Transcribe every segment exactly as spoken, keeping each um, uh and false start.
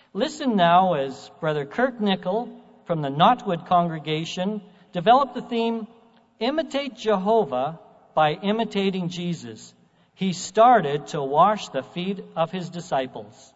Listen now as Brother Kirk Nickel from the Knotwood congregation developed the theme, Imitate Jehovah by Imitating Jesus. He started to wash the feet of his disciples.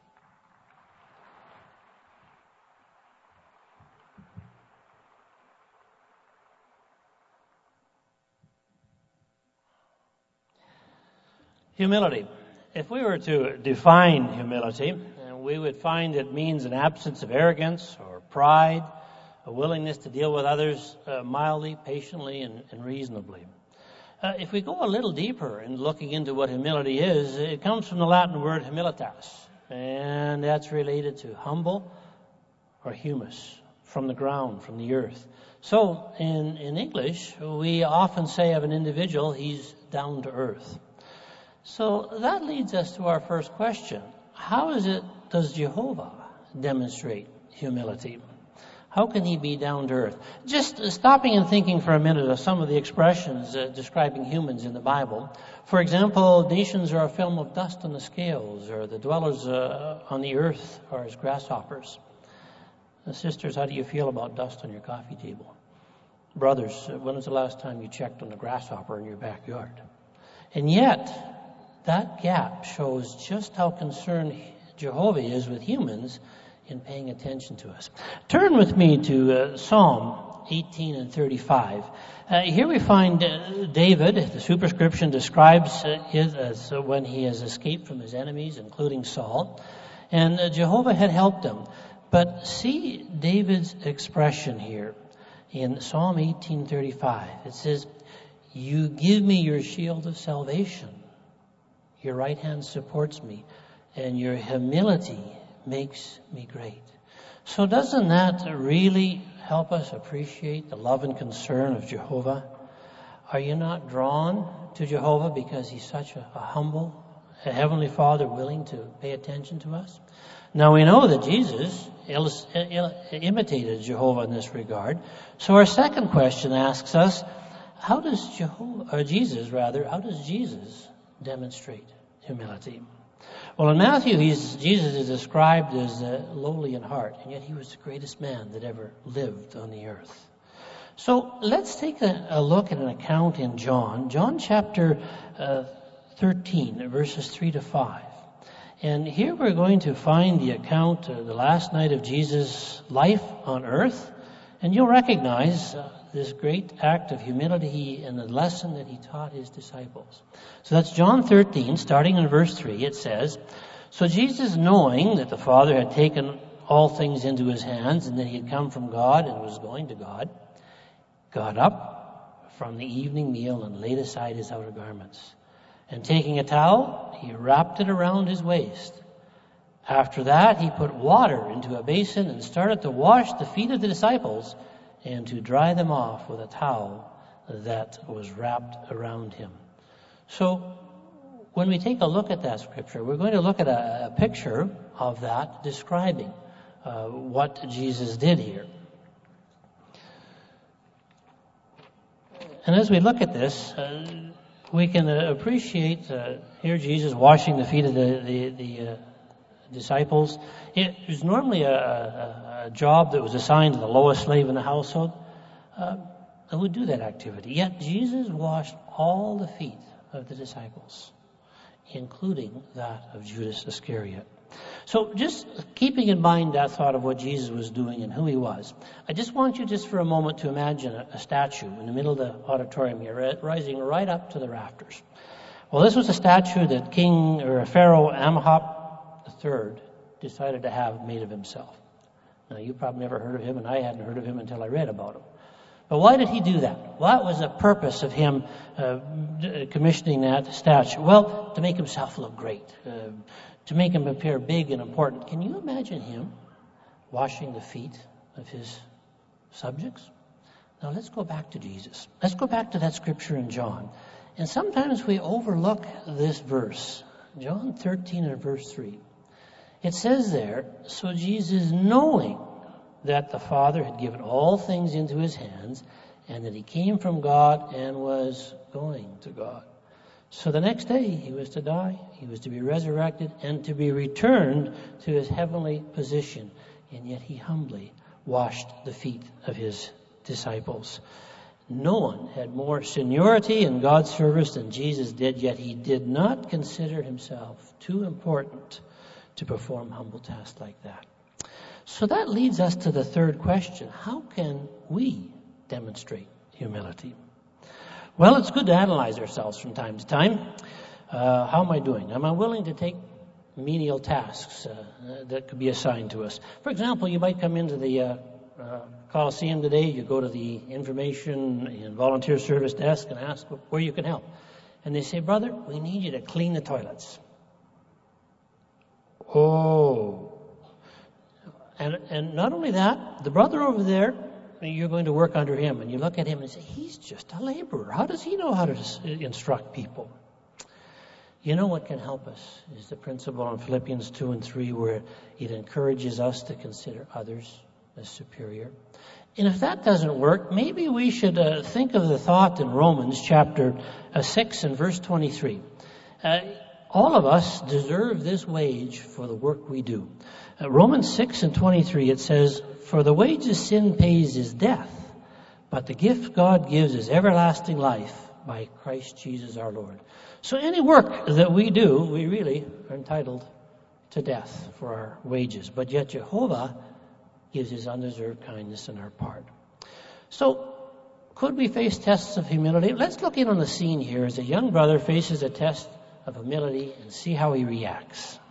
Humility. If we were to define humility, we would find it means an absence of arrogance or pride, a willingness to deal with others uh, mildly, patiently, and, and reasonably. Uh, if we go a little deeper in looking into what humility is, it comes from the Latin word humilitas, and that's related to humble or humus, from the ground, from the earth. So in, in English, we often say of an individual, he's down to earth. So that leads us to our first question. How is it does Jehovah demonstrate humility? How can he be down to earth? Just stopping and thinking for a minute of some of the expressions uh, describing humans in the Bible. For example, nations are a film of dust on the scales, or the dwellers uh, on the earth are as grasshoppers. Uh, sisters, how do you feel about dust on your coffee table? Brothers, uh, when was the last time you checked on a grasshopper in your backyard? And yet, that gap shows just how concerned Jehovah is with humans in paying attention to us. Turn with me to uh, Psalm eighteen and thirty-five. Uh, here we find uh, David. The superscription describes uh, his, as uh, when he has escaped from his enemies, including Saul. And uh, Jehovah had helped him. But see David's expression here in Psalm eighteen thirty-five. It says, "You give me your shield of salvation. Your right hand supports me, and your humility makes me great." So doesn't that really help us appreciate the love and concern of Jehovah? Are you not drawn to Jehovah because he's such a, a humble, a heavenly Father willing to pay attention to us? Now we know that Jesus il- il- imitated Jehovah in this regard. So our second question asks us, how does Jehovah, or Jesus rather, how does Jesus demonstrate humility? Well, in Matthew, he's, Jesus is described as uh, lowly in heart, and yet he was the greatest man that ever lived on the earth. So let's take a, a look at an account in John, John chapter uh, thirteen, verses three to five. And here we're going to find the account, uh, the last night of Jesus' life on earth, and you'll recognize uh, this great act of humility and the lesson that he taught his disciples. So that's John thirteen, starting in verse three. It says, "So Jesus, knowing that the Father had taken all things into his hands and that he had come from God and was going to God, got up from the evening meal and laid aside his outer garments. And taking a towel, he wrapped it around his waist. After that, he put water into a basin and started to wash the feet of the disciples and to dry them off with a towel that was wrapped around him." So when we take a look at that scripture, we're going to look at a, a picture of that describing uh, what Jesus did here. And as we look at this, uh, we can uh, appreciate uh, here Jesus washing the feet of the, the, the uh, disciples. It was normally a, a, a job that was assigned to the lowest slave in the household uh, that would do that activity. Yet Jesus washed all the feet of the disciples, including that of Judas Iscariot. So just keeping in mind that thought of what Jesus was doing and who he was, I just want you just for a moment to imagine a, a statue in the middle of the auditorium here, rising right up to the rafters. Well, this was a statue that King or Pharaoh Amenhotep the third decided to have made of himself. Now, you probably never heard of him, and I hadn't heard of him until I read about him. But why did he do that? What was the purpose of him uh, commissioning that statue? Well, to make himself look great, uh, to make him appear big and important. Can you imagine him washing the feet of his subjects? Now, let's go back to Jesus. Let's go back to that scripture in John. And sometimes we overlook this verse, John thirteen and verse three. It says there, "So Jesus, knowing that the Father had given all things into his hands, and that he came from God and was going to God." So the next day he was to die, he was to be resurrected, and to be returned to his heavenly position. And yet he humbly washed the feet of his disciples. No one had more seniority in God's service than Jesus did, yet he did not consider himself too important to perform humble tasks like that. So that leads us to the third question. How can we demonstrate humility? Well, it's good to analyze ourselves from time to time. Uh, how am I doing? Am I willing to take menial tasks uh, that could be assigned to us? For example, you might come into the uh, uh, Coliseum today, you go to the information and volunteer service desk and ask where you can help. And they say, brother, we need you to clean the toilets. Oh. And, and not only that, the brother over there, you're going to work under him, and you look at him and say, he's just a laborer. How does he know how to instruct people? You know what can help us is the principle in Philippians two and three, where it encourages us to consider others as superior. And if that doesn't work, maybe we should uh, think of the thought in Romans chapter uh, six and verse twenty-three. Uh, all of us deserve this wage for the work we do. Uh, Romans six and twenty-three, it says, for the wages sin pays is death, but the gift God gives is everlasting life by Christ Jesus our Lord. So any work that we do, we really are entitled to death for our wages. But yet Jehovah gives his undeserved kindness in our part. So could we face tests of humility? Let's look in on the scene here as a young brother faces a test of humility and see how he reacts.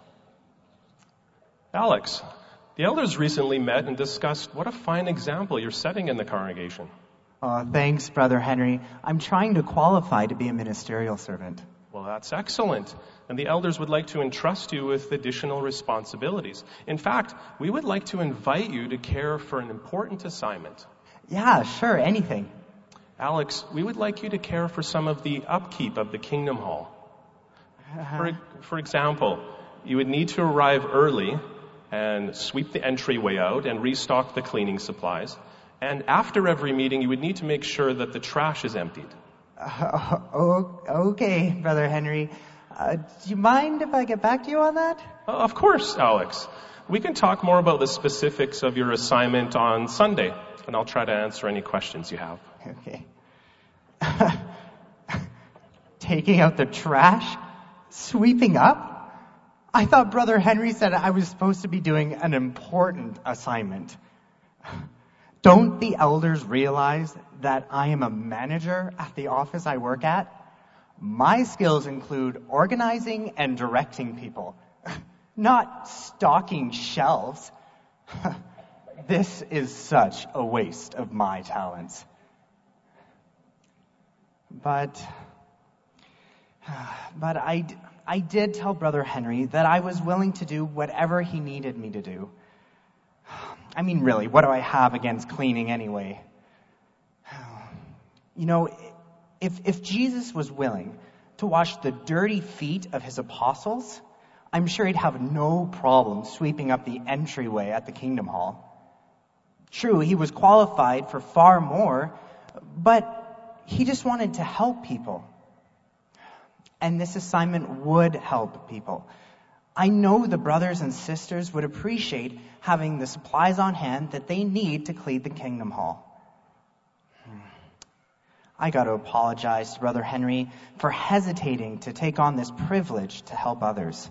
Alex, the elders recently met and discussed what a fine example you're setting in the congregation. Oh, thanks, Brother Henry. I'm trying to qualify to be a ministerial servant. Well, that's excellent. And the elders would like to entrust you with additional responsibilities. In fact, we would like to invite you to care for an important assignment. Yeah, sure, anything. Alex, we would like you to care for some of the upkeep of the Kingdom Hall. Uh-huh. For, for example, you would need to arrive early and sweep the entryway out and restock the cleaning supplies. And after every meeting, you would need to make sure that the trash is emptied. Uh, oh, okay, Brother Henry. Uh, do you mind if I get back to you on that? Uh, of course, Alex. We can talk more about the specifics of your assignment on Sunday, and I'll try to answer any questions you have. Okay. Taking out the trash? Sweeping up? I thought Brother Henry said I was supposed to be doing an important assignment. Don't the elders realize that I am a manager at the office I work at? My skills include organizing and directing people, not stocking shelves. This is such a waste of my talents. But, but I, I did tell Brother Henry that I was willing to do whatever he needed me to do. I mean, really, what do I have against cleaning anyway? You know, if if Jesus was willing to wash the dirty feet of his apostles, I'm sure he'd have no problem sweeping up the entryway at the Kingdom Hall. True, he was qualified for far more, but he just wanted to help people. And this assignment would help people. I know the brothers and sisters would appreciate having the supplies on hand that they need to clean the Kingdom Hall. I got to apologize to Brother Henry for hesitating to take on this privilege to help others.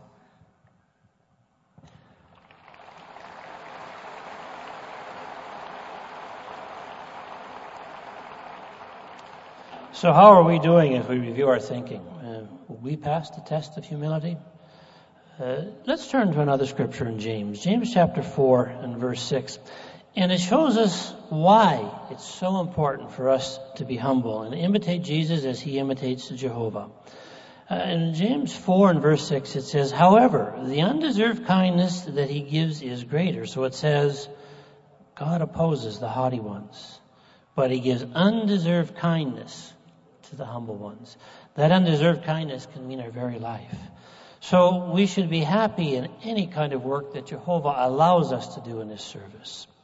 So how are we doing if we review our thinking? Uh, will we pass the test of humility? Uh, let's turn to another scripture in James. James chapter four and verse six. And it shows us why it's so important for us to be humble and imitate Jesus as he imitates Jehovah. Uh, in James four and verse six, it says, however, the undeserved kindness that he gives is greater. So it says, God opposes the haughty ones, but he gives undeserved kindness to the humble ones. That undeserved kindness can mean our very life. So we should be happy in any kind of work that Jehovah allows us to do in this service.